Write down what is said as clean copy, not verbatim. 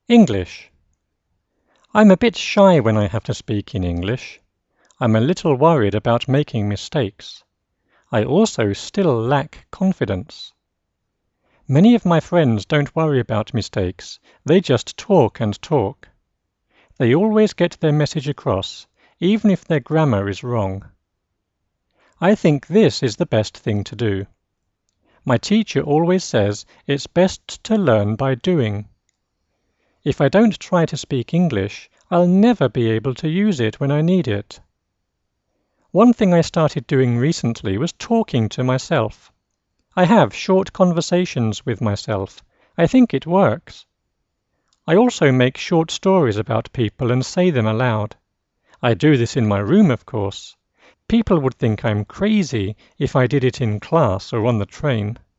English. I'm a bit shy when I have to speak in English. I'm a little worried about making mistakes. I also still lack confidence. Many of my friends don't worry about mistakes. They just talk and talk. They always get their message across, even if their grammar is wrong. I think this is the best thing to do. My teacher always says it's best to learn by doing. If I don't try to speak English, I'll never be able to use it when I need it. One thing I started doing recently was talking to myself. I have short conversations with myself. I think it works. I also make short stories about people and say them aloud. I do this in my room, of course. People would think I'm crazy if I did it in class or on the train.